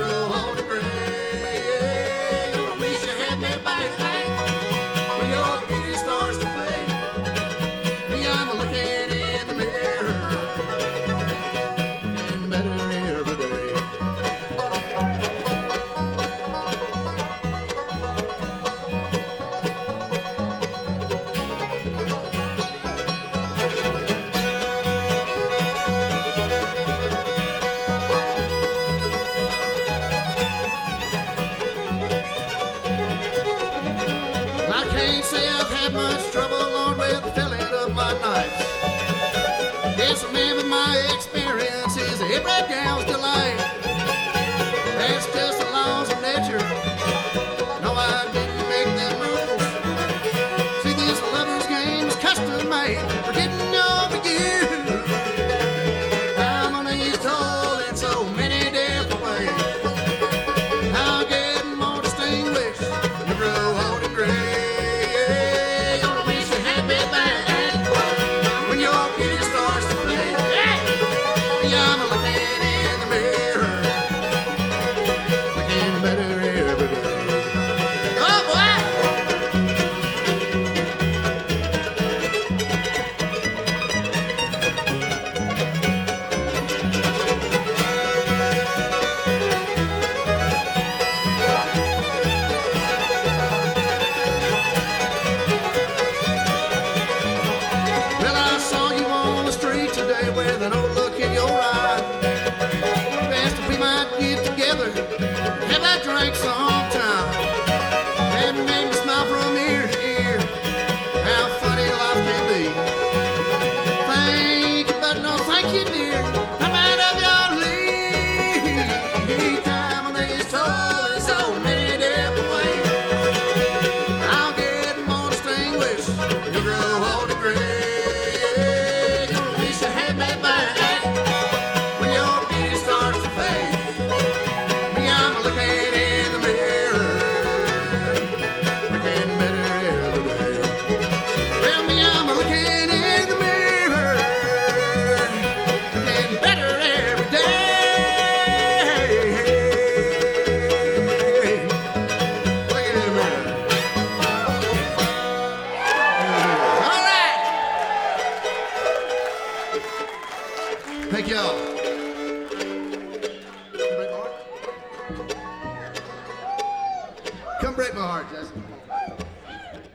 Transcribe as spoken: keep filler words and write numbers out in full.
grow old and gray. I wish you had me back when your beauty starts to fade. Me, I'm looking in the mirror, getting better every day. I can't say I've had much trouble, Lord, with filling up my nights. Yes, maybe my experience is every gal's delight. That's just the laws of nature. No, I didn't make them rules. See, this lover's game is custom made for getting over you. I'm on these told in so many different ways. I'll get more distinguished when you grow old and gray. I'm looking in the mirror, looking better every day. Oh boy! Well, I saw you on the street today with an old look in your eye. Best if we might get together, have that drink sometime. And make me smile from ear to ear. How funny life can be. Thank you, but no thank you, dear. I'm out of your league. Time on these told in so many different ways. I'll get more distinguished when you grow old and gray. Wish I had me back when your beauty starts to fade. Me, I'm looking in the mirror, looking better every day. Well, me, I'm looking in the mirror, looking better every day. Look in the mirror. All right. Thank y'all.